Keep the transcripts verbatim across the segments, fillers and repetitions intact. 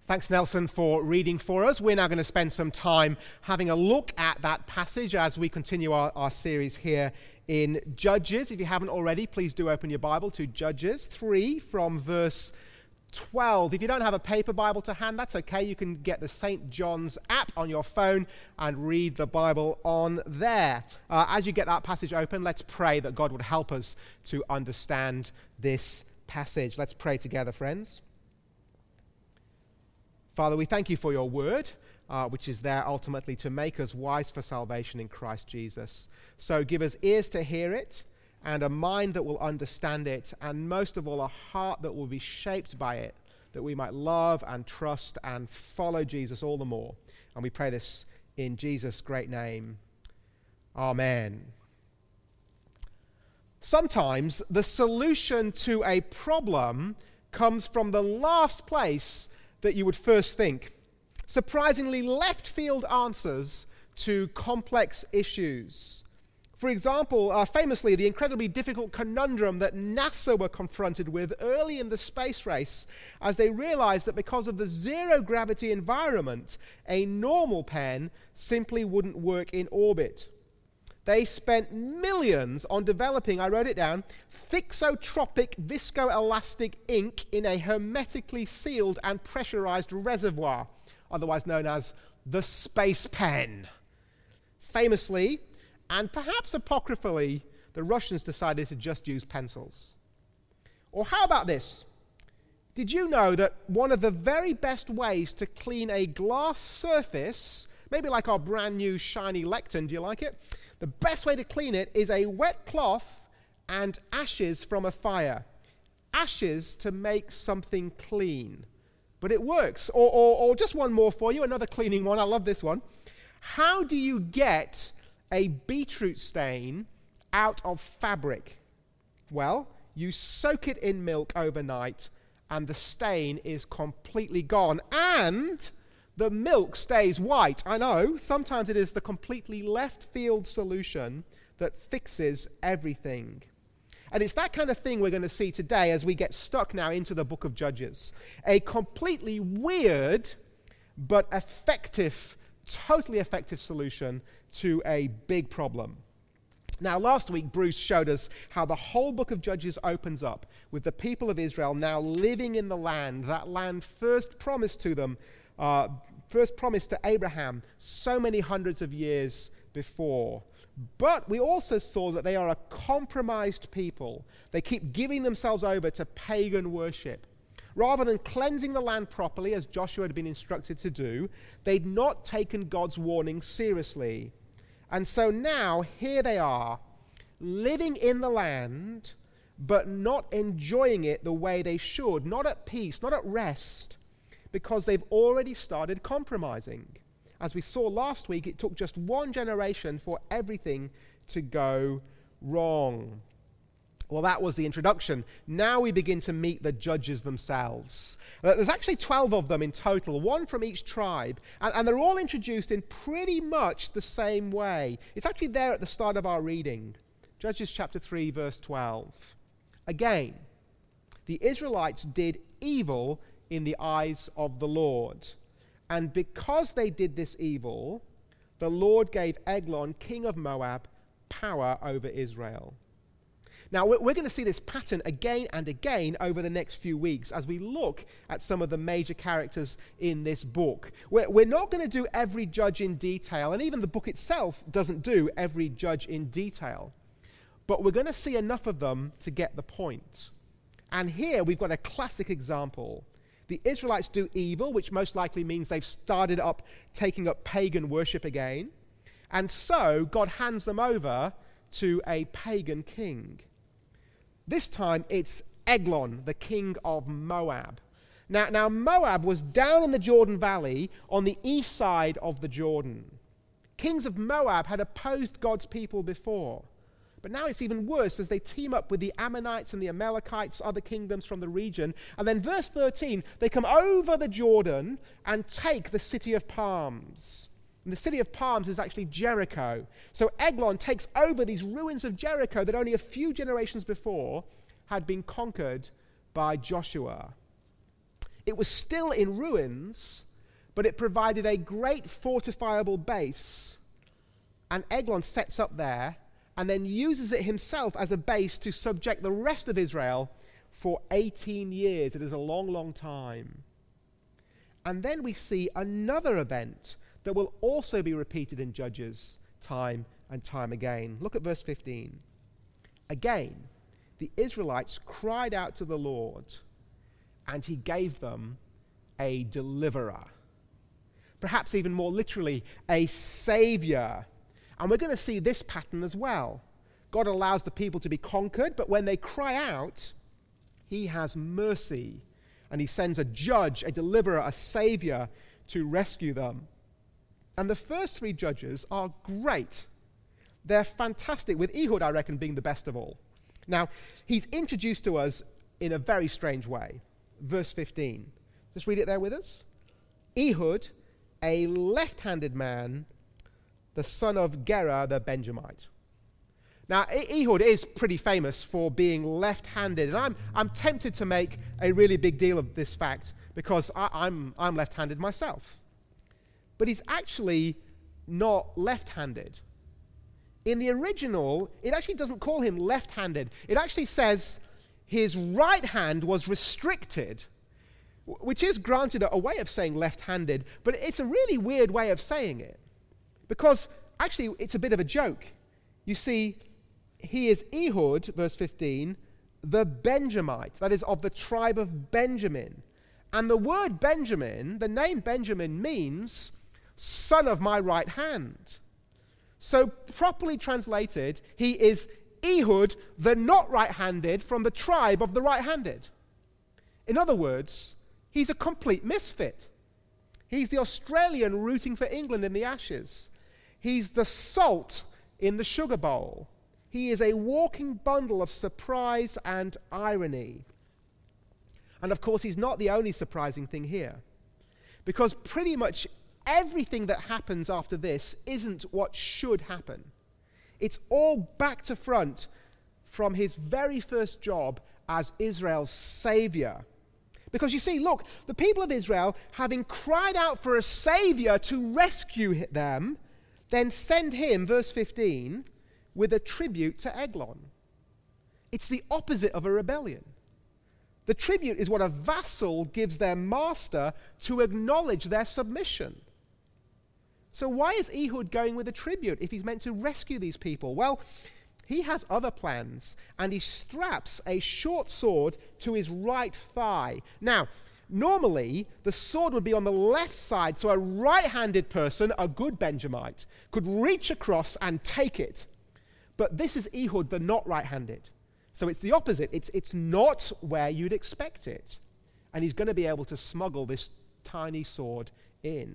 Thanks, Nelson, for reading for us. We're now going to spend some time having a look at that passage as we continue our, our series here in Judges. If you haven't already, please do open your Bible to Judges three from verse twelve. If you don't have a paper Bible to hand, that's okay. You can get the Saint John's app on your phone and read the Bible on there. Uh, as you get that passage open, let's pray that God would help us to understand this passage. Let's pray together, friends. Father, we thank you for your word, uh, which is there ultimately to make us wise for salvation in Christ Jesus. So give us ears to hear it, and a mind that will understand it, and most of all, a heart that will be shaped by it, that we might love and trust and follow Jesus all the more. And we pray this in Jesus' great name. Amen. Sometimes the solution to a problem comes from the last place that you would first think. Surprisingly left field answers to complex issues. For example, uh, famously, the incredibly difficult conundrum that NASA were confronted with early in the space race as they realized that because of the zero gravity environment, a normal pen simply wouldn't work in orbit. They spent millions on developing, I wrote it down, thixotropic viscoelastic ink in a hermetically sealed and pressurized reservoir, otherwise known as the space pen. Famously, and perhaps apocryphally, the Russians decided to just use pencils. Or how about this? Did you know that one of the very best ways to clean a glass surface, maybe like our brand new shiny lectern, do you like it? The best way to clean it is a wet cloth and ashes from a fire. Ashes to make something clean. But it works. Or, or, or just one more for you, another cleaning one. I love this one. How do you get a beetroot stain out of fabric? Well, you soak it in milk overnight and the stain is completely gone. And the milk stays white. I know, sometimes it is the completely left field solution that fixes everything. And it's that kind of thing we're going to see today as we get stuck now into the book of Judges. A completely weird but effective, totally effective solution to a big problem. Now, last week, Bruce showed us how the whole book of Judges opens up with the people of Israel now living in the land, that land first promised to them Uh, first promised to Abraham so many hundreds of years before. But we also saw that they are a compromised people. They keep giving themselves over to pagan worship. Rather than cleansing the land properly, as Joshua had been instructed to do, they'd not taken God's warning seriously. And so now, here they are, living in the land, but not enjoying it the way they should, not at peace, not at rest, because they've already started compromising. As we saw last week, it took just one generation for everything to go wrong. Well, that was the introduction. Now we begin to meet the judges themselves. Uh, there's actually twelve of them in total, one from each tribe, and, and they're all introduced in pretty much the same way. It's actually there at the start of our reading. Judges chapter three, verse twelve. Again, the Israelites did evil in the eyes of the Lord. And because they did this evil, the Lord gave Eglon, king of Moab, power over Israel. Now, we're, we're going to see this pattern again and again over the next few weeks as we look at some of the major characters in this book. We're, we're not going to do every judge in detail, and even the book itself doesn't do every judge in detail. But we're going to see enough of them to get the point. And here we've got a classic example. The Israelites do evil, which most likely means they've started up taking up pagan worship again. And so God hands them over to a pagan king. This time it's Eglon, the king of Moab. Now, now Moab was down in the Jordan Valley on the east side of the Jordan. Kings of Moab had opposed God's people before. But now it's even worse as they team up with the Ammonites and the Amalekites, other kingdoms from the region. And then verse thirteen, they come over the Jordan and take the city of palms. And the city of palms is actually Jericho. So Eglon takes over these ruins of Jericho that only a few generations before had been conquered by Joshua. It was still in ruins, but it provided a great fortifiable base. And Eglon sets up there and then uses it himself as a base to subject the rest of Israel for eighteen years. It is a long, long time. And then we see another event that will also be repeated in Judges time and time again. Look at verse fifteen. Again, the Israelites cried out to the Lord, and he gave them a deliverer. Perhaps even more literally, a savior. And we're going to see this pattern as well. God allows the people to be conquered, but when they cry out, he has mercy. And he sends a judge, a deliverer, a savior to rescue them. And the first three judges are great. They're fantastic, with Ehud, I reckon, being the best of all. Now, he's introduced to us in a very strange way. Verse fifteen. Just read it there with us. Ehud, a left-handed man, the son of Gera the Benjamite. Now, Ehud is pretty famous for being left-handed, and I'm I'm tempted to make a really big deal of this fact because I, I'm I'm left-handed myself. But he's actually not left-handed. In the original, it actually doesn't call him left-handed. It actually says his right hand was restricted, which is granted a way of saying left-handed, but it's a really weird way of saying it. Because actually, it's a bit of a joke. You see, he is Ehud, verse fifteen, the Benjamite, that is, of the tribe of Benjamin. And the word Benjamin, the name Benjamin, means son of my right hand. So, properly translated, he is Ehud, the not right-handed, from the tribe of the right-handed. In other words, he's a complete misfit. He's the Australian rooting for England in the Ashes. He's the salt in the sugar bowl. He is a walking bundle of surprise and irony. And of course, he's not the only surprising thing here. Because pretty much everything that happens after this isn't what should happen. It's all back to front from his very first job as Israel's savior. Because you see, look, the people of Israel, having cried out for a savior to rescue them, then send him, verse fifteen, with a tribute to Eglon. It's the opposite of a rebellion. The tribute is what a vassal gives their master to acknowledge their submission. So why is Ehud going with a tribute if he's meant to rescue these people? Well, he has other plans, and he straps a short sword to his right thigh. Now, normally, the sword would be on the left side, so a right-handed person, a good Benjamite, could reach across and take it. But this is Ehud, the not right-handed. So it's the opposite. It's, it's not where you'd expect it. And he's going to be able to smuggle this tiny sword in.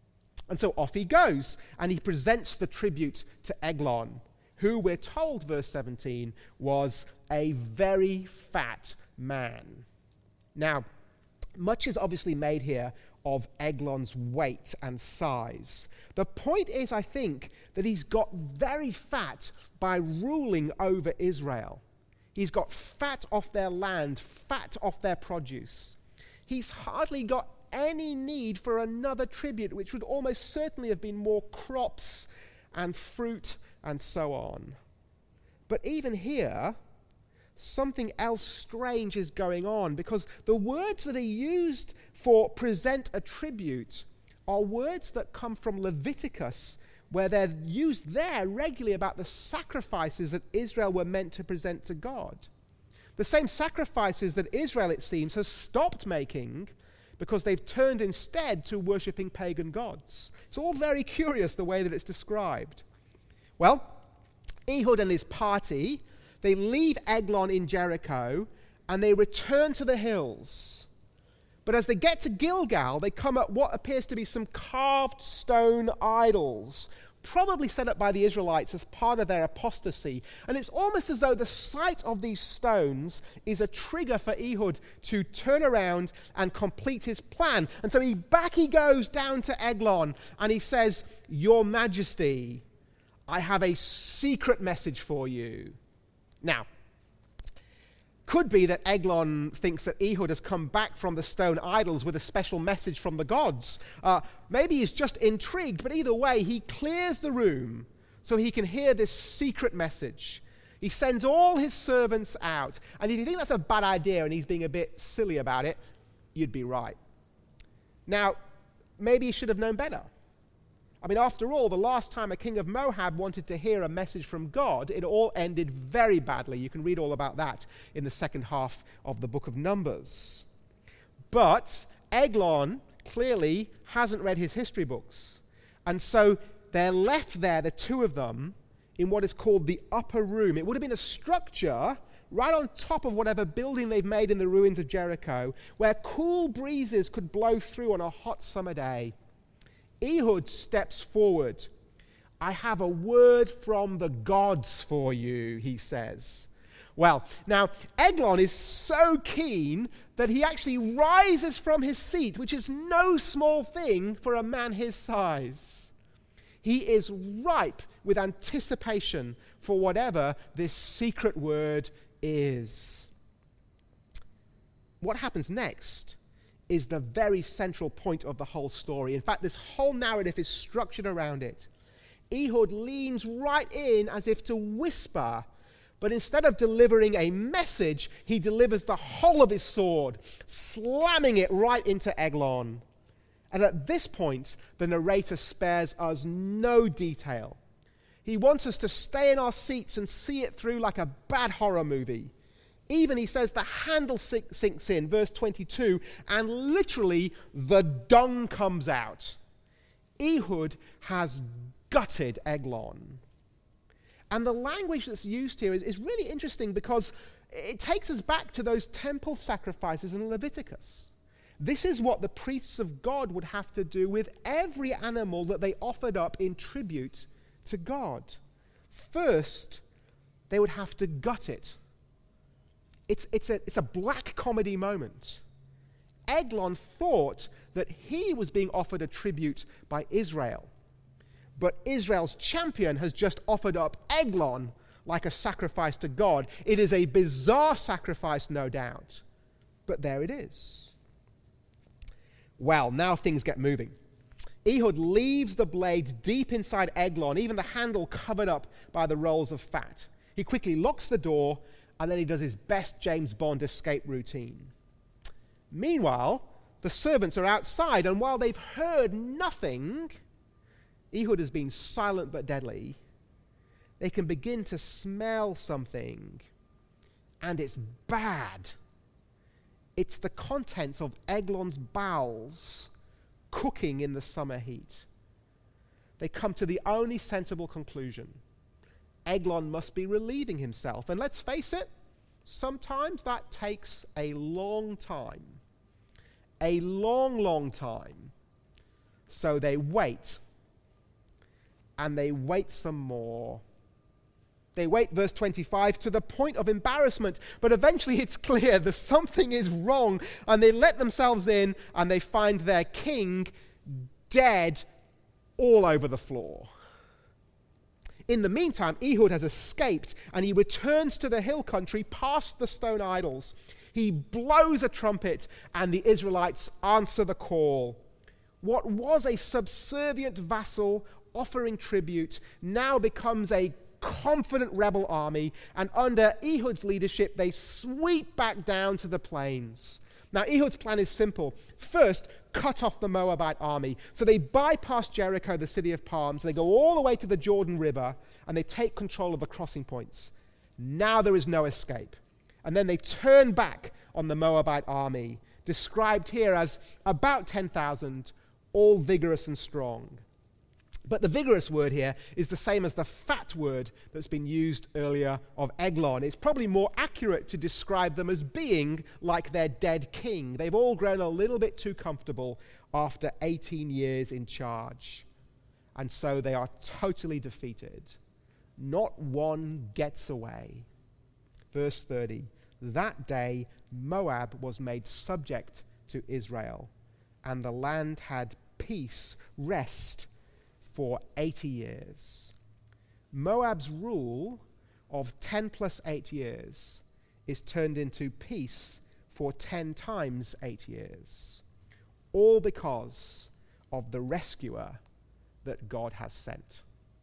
And so off he goes, and he presents the tribute to Eglon, who we're told, verse seventeen, was a very fat man. Now, much is obviously made here of Eglon's weight and size. The point is, I think, that he's got very fat by ruling over Israel. He's got fat off their land, fat off their produce. He's hardly got any need for another tribute, which would almost certainly have been more crops and fruit and so on. But even here, something else strange is going on, because the words that are used for present a tribute are words that come from Leviticus, where they're used there regularly about the sacrifices that Israel were meant to present to God. The same sacrifices that Israel, it seems, has stopped making because they've turned instead to worshipping pagan gods. It's all very curious the way that it's described. Well, Ehud and his party, they leave Eglon in Jericho and they return to the hills. But as they get to Gilgal, they come at what appears to be some carved stone idols, probably set up by the Israelites as part of their apostasy. And it's almost as though the sight of these stones is a trigger for Ehud to turn around and complete his plan. And so he back he goes down to Eglon, and he says, "Your Majesty, I have a secret message for you." Now, Could be that Eglon thinks that Ehud has come back from the stone idols with a special message from the gods. Uh, maybe he's just intrigued, but either way, he clears the room so he can hear this secret message. He sends all his servants out. And if you think that's a bad idea and he's being a bit silly about it, you'd be right. Now, maybe he should have known better. I mean, after all, the last time a king of Moab wanted to hear a message from God, it all ended very badly. You can read all about that in the second half of the book of Numbers. But Eglon clearly hasn't read his history books. And so they're left there, the two of them, in what is called the upper room. It would have been a structure right on top of whatever building they've made in the ruins of Jericho, where cool breezes could blow through on a hot summer day. Ehud steps forward. I have a word from the gods for you, he says. Well, now, Eglon is so keen that he actually rises from his seat, which is no small thing for a man his size. He is ripe with anticipation for whatever this secret word is. What happens next is the very central point of the whole story. In fact, this whole narrative is structured around it. Ehud leans right in as if to whisper, but instead of delivering a message, he delivers the whole of his sword, slamming it right into Eglon. And at this point, the narrator spares us no detail. He wants us to stay in our seats and see it through like a bad horror movie. Even, he says, the handle sinks in, verse twenty-two, and literally the dung comes out. Ehud has gutted Eglon. And the language that's used here is, is really interesting because it takes us back to those temple sacrifices in Leviticus. This is what the priests of God would have to do with every animal that they offered up in tribute to God. First, they would have to gut it. It's, it's, a, it's a black comedy moment. Eglon thought that he was being offered a tribute by Israel. But Israel's champion has just offered up Eglon like a sacrifice to God. It is a bizarre sacrifice, no doubt. But there it is. Well, now things get moving. Ehud leaves the blade deep inside Eglon, even the handle covered up by the rolls of fat. He quickly locks the door, and then he does his best James Bond escape routine. Meanwhile, the servants are outside, and while they've heard nothing, Ehud has been silent but deadly. They can begin to smell something, and it's bad. It's the contents of Eglon's bowels cooking in the summer heat. They come to the only sensible conclusion. Eglon must be relieving himself. And let's face it, sometimes that takes a long time. A long, long time. So they wait. And they wait some more. They wait, verse twenty-five, to the point of embarrassment. But eventually it's clear that something is wrong. And they let themselves in and they find their king dead all over the floor. In the meantime, Ehud has escaped and he returns to the hill country past the stone idols. He blows a trumpet and the Israelites answer the call. What was a subservient vassal offering tribute now becomes a confident rebel army, and under Ehud's leadership, they sweep back down to the plains. Now, Ehud's plan is simple. First, cut off the Moabite army. So they bypass Jericho, the city of palms. They go all the way to the Jordan River, and they take control of the crossing points. Now there is no escape. And then they turn back on the Moabite army, described here as about ten thousand, all vigorous and strong. But the vigorous word here is the same as the fat word that's been used earlier of Eglon. It's probably more accurate to describe them as being like their dead king. They've all grown a little bit too comfortable after eighteen years in charge. And so they are totally defeated. Not one gets away. Verse thirty, that day Moab was made subject to Israel, and the land had peace, rest, for eighty years. Moab's rule of ten plus eight years is turned into peace for ten times eight years. All because of the rescuer that God has sent.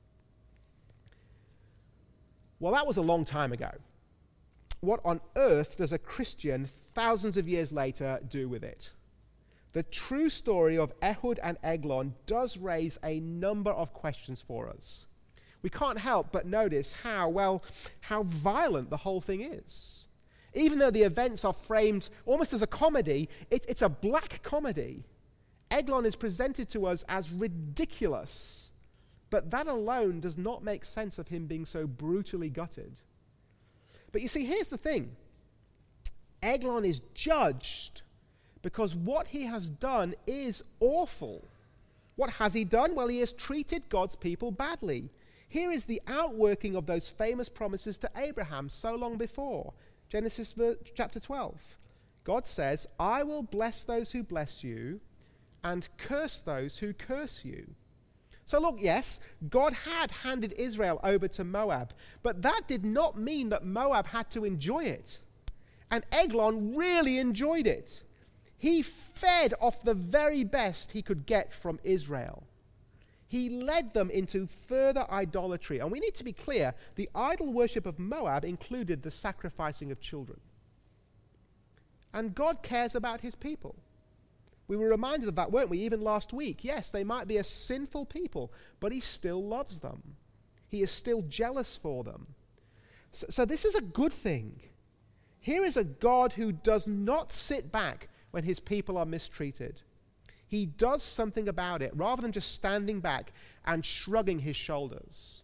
Well, that was a long time ago. What on earth does a Christian thousands of years later do with it? The true story of Ehud and Eglon does raise a number of questions for us. We can't help but notice how, well, how violent the whole thing is. Even though the events are framed almost as a comedy, it, it's a black comedy. Eglon is presented to us as ridiculous, but that alone does not make sense of him being so brutally gutted. But you see, here's the thing. Eglon is judged because what he has done is awful. What has he done? Well, he has treated God's people badly. Here is the outworking of those famous promises to Abraham so long before. Genesis chapter twelve. God says, I will bless those who bless you and curse those who curse you. So look, yes, God had handed Israel over to Moab, but that did not mean that Moab had to enjoy it. And Eglon really enjoyed it. He fed off the very best he could get from Israel. He led them into further idolatry. And we need to be clear, the idol worship of Moab included the sacrificing of children. And God cares about his people. We were reminded of that, weren't we, even last week? Yes, they might be a sinful people, but he still loves them. He is still jealous for them. So, so this is a good thing. Here is a God who does not sit back when his people are mistreated. He does something about it, rather than just standing back and shrugging his shoulders.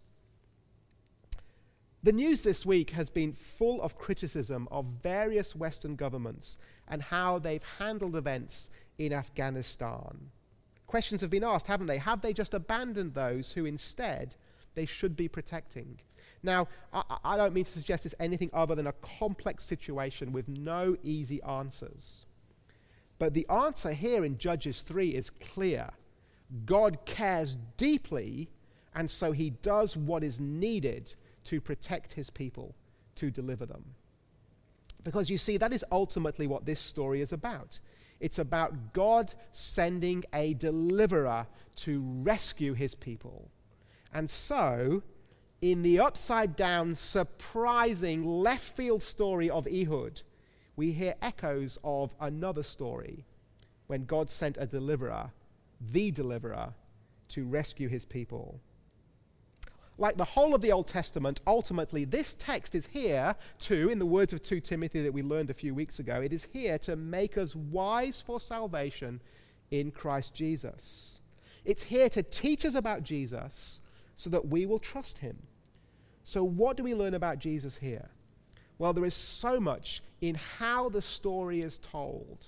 The news this week has been full of criticism of various Western governments and how they've handled events in Afghanistan. Questions have been asked, haven't they? Have they just abandoned those who instead they should be protecting? Now, I, I don't mean to suggest it's anything other than a complex situation with no easy answers. But the answer here in Judges three is clear. God cares deeply, and so he does what is needed to protect his people, to deliver them. Because you see, that is ultimately what this story is about. It's about God sending a deliverer to rescue his people. And so, in the upside-down, surprising, left-field story of Ehud, we hear echoes of another story when God sent a deliverer, the deliverer, to rescue his people. Like the whole of the Old Testament, ultimately, this text is here to, in the words of Second Timothy that we learned a few weeks ago, it is here to make us wise for salvation in Christ Jesus. It's here to teach us about Jesus so that we will trust him. So what do we learn about Jesus here? Well, there is so much in how the story is told.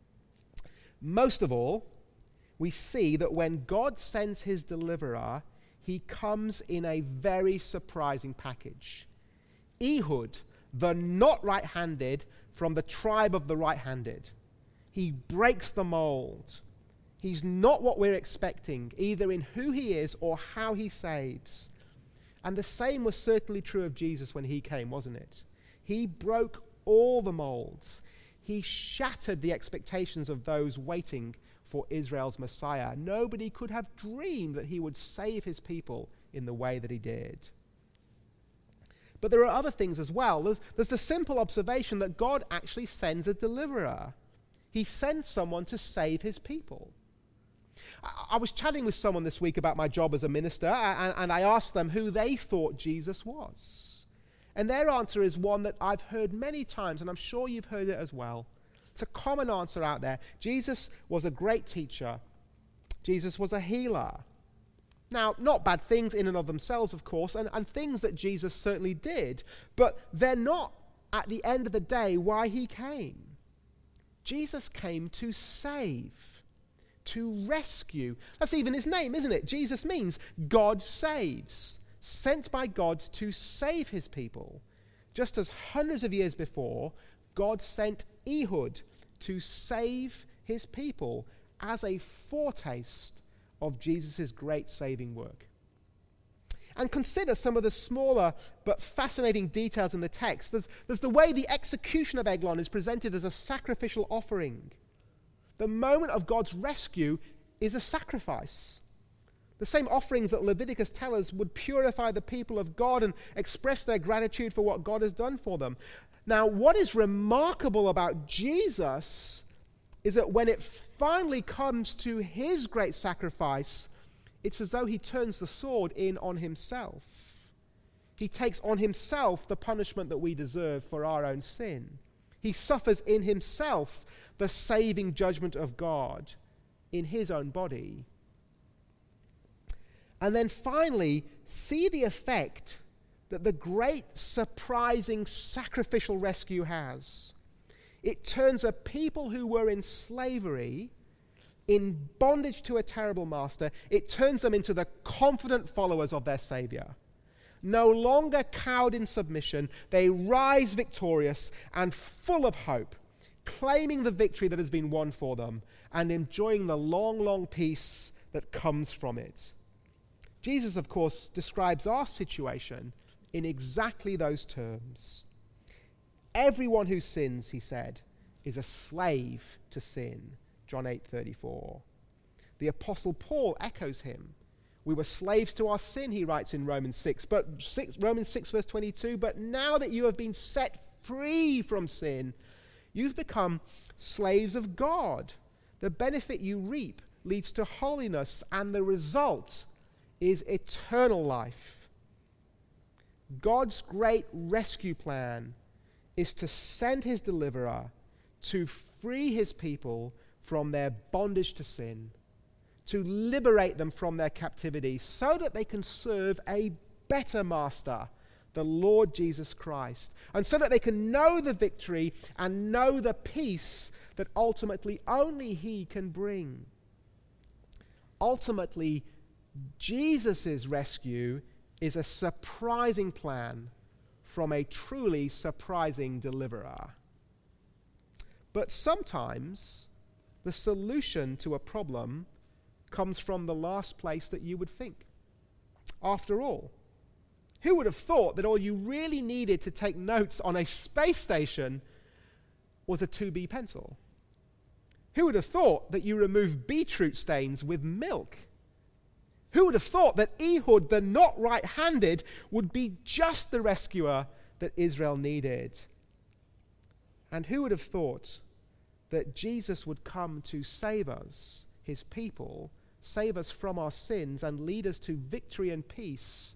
Most of all, we see that when God sends his deliverer, he comes in a very surprising package. Ehud, the not right-handed from the tribe of the right-handed. He breaks the mold. He's not what we're expecting, either in who he is or how he saves. And the same was certainly true of Jesus when he came, wasn't it? He broke all the molds. He shattered the expectations of those waiting for Israel's Messiah. Nobody could have dreamed that he would save his people in the way that he did. But there are other things as well. There's, there's the simple observation that God actually sends a deliverer. He sends someone to save his people. I, I was chatting with someone this week about my job as a minister, and, and I asked them who they thought Jesus was. And their answer is one that I've heard many times, and I'm sure you've heard it as well. It's a common answer out there. Jesus was a great teacher. Jesus was a healer. Now, not bad things in and of themselves, of course, and, and things that Jesus certainly did, but they're not, at the end of the day, why he came. Jesus came to save, to rescue. That's even his name, isn't it? Jesus means God saves, sent by God to save his people. Just as hundreds of years before, God sent Ehud to save his people as a foretaste of Jesus' great saving work. And consider some of the smaller but fascinating details in the text. There's, there's the way the execution of Eglon is presented as a sacrificial offering. The moment of God's rescue is a sacrifice. The same offerings that Leviticus tells us would purify the people of God and express their gratitude for what God has done for them. Now, what is remarkable about Jesus is that when it finally comes to his great sacrifice, it's as though he turns the sword in on himself. He takes on himself the punishment that we deserve for our own sin. He suffers in himself the saving judgment of God in his own body. And then finally, see the effect that the great, surprising, sacrificial rescue has. It turns a people who were in slavery, in bondage to a terrible master, it turns them into the confident followers of their Savior. No longer cowed in submission, they rise victorious and full of hope, claiming the victory that has been won for them and enjoying the long, long peace that comes from it. Jesus, of course, describes our situation in exactly those terms. Everyone who sins, he said, is a slave to sin. John eight thirty-four. The Apostle Paul echoes him. We were slaves to our sin, he writes in Romans six, but six, Romans six verse twenty-two, but now that you have been set free from sin, you've become slaves of God. The benefit you reap leads to holiness, and the result is eternal life. God's great rescue plan is to send his deliverer to free his people from their bondage to sin, to liberate them from their captivity so that they can serve a better master, the Lord Jesus Christ, and so that they can know the victory and know the peace that ultimately only he can bring. Ultimately, Jesus' rescue is a surprising plan from a truly surprising deliverer. But sometimes the solution to a problem comes from the last place that you would think. After all, who would have thought that all you really needed to take notes on a space station was a two B pencil? Who would have thought that you remove beetroot stains with milk? Who would have thought that Ehud, the not right-handed, would be just the rescuer that Israel needed? And who would have thought that Jesus would come to save us, his people, save us from our sins, and lead us to victory and peace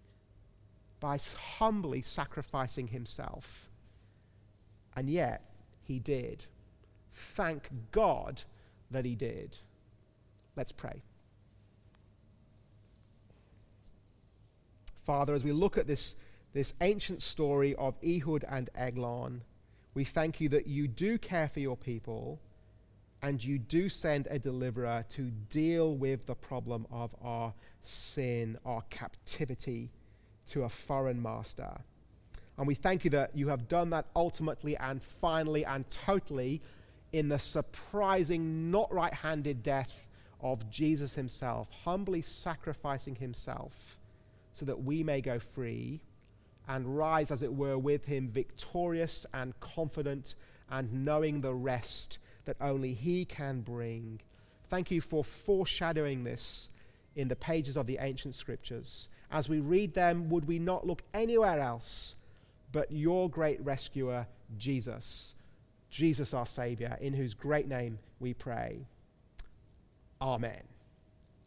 by humbly sacrificing himself? And yet, he did. Thank God that he did. Let's pray. Father, as we look at this, this ancient story of Ehud and Eglon, we thank you that you do care for your people and you do send a deliverer to deal with the problem of our sin, our captivity to a foreign master. And we thank you that you have done that ultimately and finally and totally in the surprising, not right-handed death of Jesus himself, humbly sacrificing himself so that we may go free and rise, as it were, with him victorious and confident and knowing the rest that only he can bring. Thank you for foreshadowing this in the pages of the ancient scriptures. As we read them, would we not look anywhere else but your great rescuer, Jesus, Jesus our Savior, in whose great name we pray. Amen.